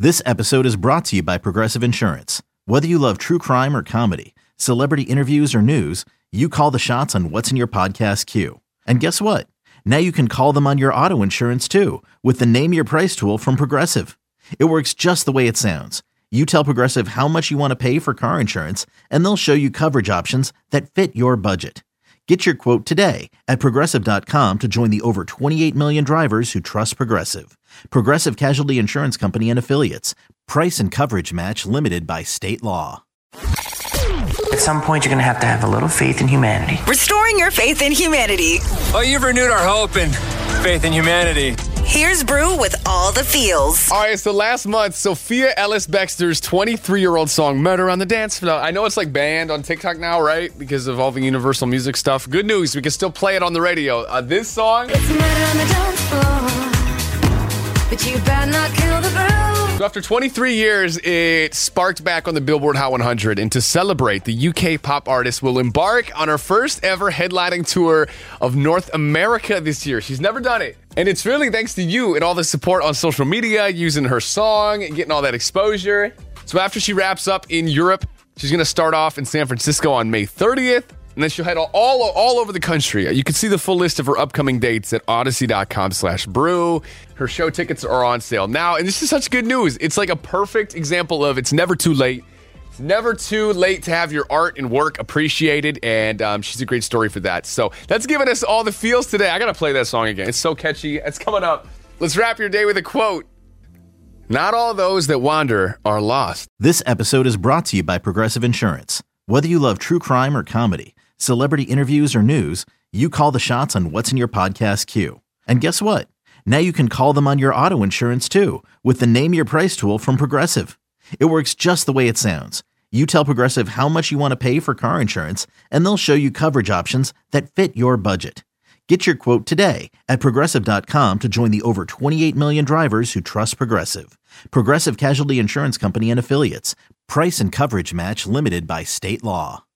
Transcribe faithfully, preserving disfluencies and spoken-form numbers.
This episode is brought to you by Progressive Insurance. Whether you love true crime or comedy, celebrity interviews or news, you call the shots on what's in your podcast queue. And guess what? Now you can call them on your auto insurance too with the Name Your Price tool from Progressive. It works just the way it sounds. You tell Progressive how much you want to pay for car insurance, and they'll show you coverage options that fit your budget. Get your quote today at Progressive dot com to join the over twenty-eight million drivers who trust Progressive. Progressive Casualty Insurance Company and Affiliates. Price and coverage match limited by state law. At some point, you're going to have to have a little faith in humanity. Restoring your faith in humanity. Oh, you've renewed our hope and faith in humanity. Here's Brew with all the feels. All right, so last month, Sophia Ellis-Bextor's twenty-three-year-old song, Murder on the Dance Floor. I know it's like banned on TikTok now, right? Because of all the Universal Music stuff. Good news, we can still play it on the radio. Uh, this song... It's murder on the dance floor, but you better not kill the groove. So after twenty-three years, it sparked back on the Billboard Hot one hundred. And to celebrate, the U K pop artist will embark on her first ever headlining tour of North America this year. She's never done it. And it's really thanks to you and all the support on social media, using her song and getting all that exposure. So after she wraps up in Europe, she's going to start off in San Francisco on May thirtieth. And then she'll head all, all, all over the country. You can see the full list of her upcoming dates at odyssey.com slash brew. Her show tickets are on sale now. And this is such good news. It's like a perfect example of it's never too late. It's never too late to have your art and work appreciated. And um, she's a great story for that. So that's giving us all the feels today. I got to play that song again. It's so catchy. It's coming up. Let's wrap your day with a quote. Not all those that wander are lost. This episode is brought to you by Progressive Insurance. Whether you love true crime or comedy, celebrity interviews or news, you call the shots on what's in your podcast queue. And guess what? Now you can call them on your auto insurance too with the Name Your Price tool from Progressive. It works just the way it sounds. You tell Progressive how much you want to pay for car insurance, and they'll show you coverage options that fit your budget. Get your quote today at Progressive dot com to join the over twenty-eight million drivers who trust Progressive. Progressive Casualty Insurance Company and Affiliates. Price and coverage match limited by state law.